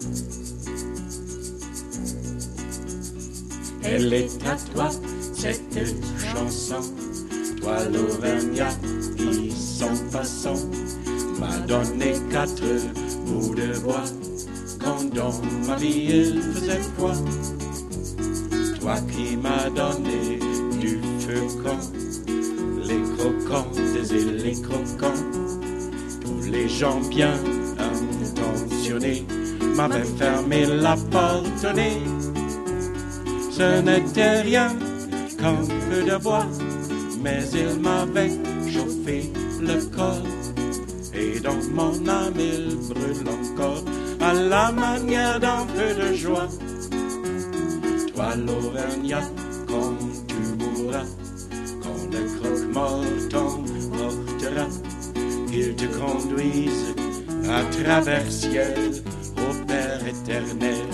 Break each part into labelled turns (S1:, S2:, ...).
S1: Elle est à toi, cette chanson, toi l'Auvergnat qui sans façon m'a donné 4 bouts de bois quand dans ma vie il faisait froid. Toi qui m'as donné du feu quand les croquantes et les croquants, tous les gens bien intentionnés m'avaient fermé la porte au nez. Ce n'était rien qu'un peu de bois, mais il m'avait chauffé le corps. Et dans mon âme il brûle encore à la manière d'un peu de joie. Toi l'Auvergnat, quand tu mourras, quand le croque-mort t'emportera, qu'il te conduise à travers ciel au Père éternel.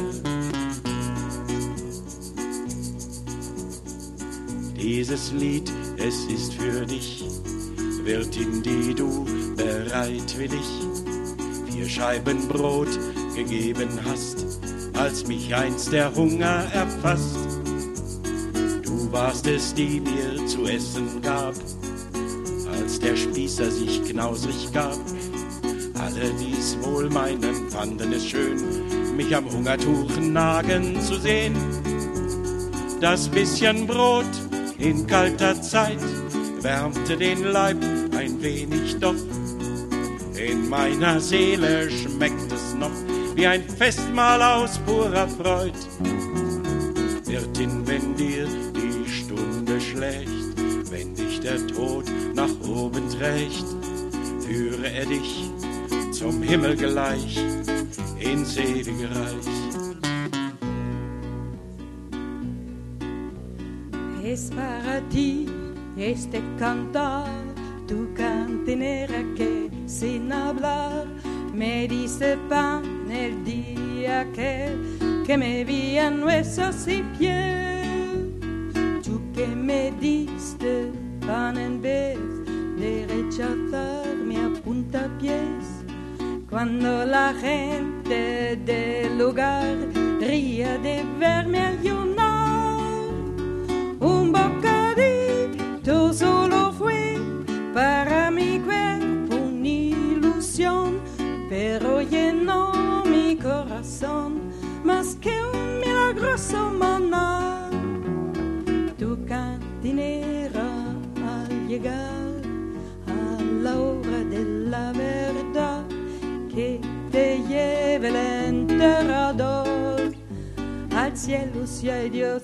S1: Dieses Lied, es ist für dich, wird in die du bereitwillig 4 Scheiben Brot gegeben hast, als mich einst der Hunger erfasst. Du warst es, die mir zu essen gab, als der Spießer sich knausrig gab. Alle, die's wohl meinen, fanden es schön, mich am Hungertuch nagen zu sehen. Das bisschen Brot in kalter Zeit wärmte den Leib ein wenig, doch in meiner Seele schmeckt es noch wie ein Festmahl aus purer Freud. Wirtin, wenn dir die Stunde schlägt, wenn dich der Tod nach oben trägt, führe er dich zum Himmel gleich ins ewige Reich.
S2: Es para ti este cantar, tu cantinera que sin hablar me diste pan el día que me vi en huesos y piel. Tú que me diste pan en vez de rechazarme a puntapiés, cuando la gente del lugar ría de verme ayunar. Un bocadito solo fue para mi cuerpo una ilusión, pero llenó mi corazón más que un milagroso maná. Tu cantinera al llegar a la hora de la verdad, que te lleve el enterrador al cielo si hay Dios.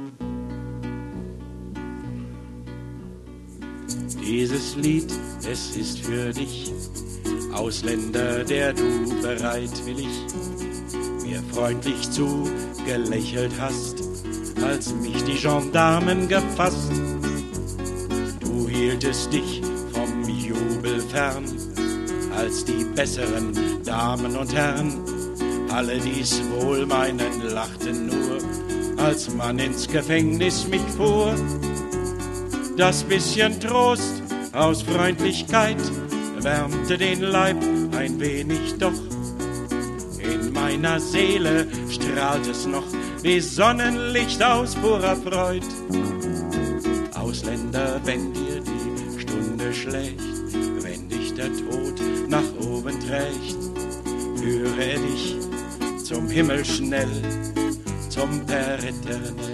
S1: Dieses Lied, es ist für dich, Ausländer, der du bereitwillig mir freundlich zugelächelt hast, als mich die Gendarmen gefasst. Du hieltest dich vom Jubel fern, als die besseren Damen und Herren, alle die's wohl meinen, lachten nur, als man ins Gefängnis mich fuhr. Das bisschen Trost aus Freundlichkeit wärmte den Leib ein wenig, doch in meiner Seele strahlt es noch wie Sonnenlicht aus purer Freud. Ausländer, wenn dir die Stunde schlägt, wenn dich der Tod nach oben trägt, führe er dich zum Himmel schnell, zum Père éternel.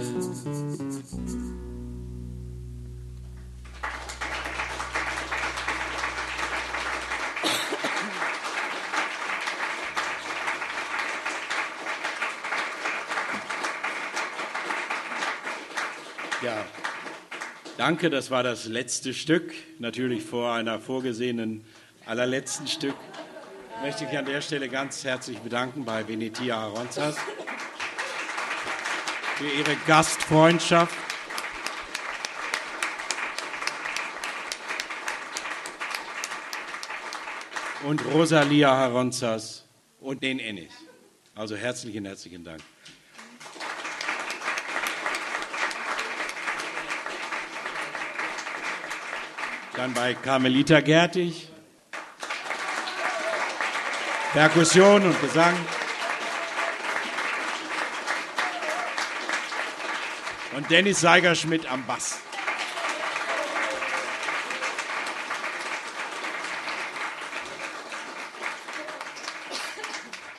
S1: Ja, danke, das war das letzte Stück, natürlich vor einer vorgesehenen allerletzten Stück. Möchte ich an der Stelle ganz herzlich bedanken bei Venetia Aronzas für ihre Gastfreundschaft. Und Rosalia Aronzas und den Ennis. Also herzlichen Dank. Dann bei Carmelita Gertig, Perkussion und Gesang. Und Dennis Seigerschmidt am Bass.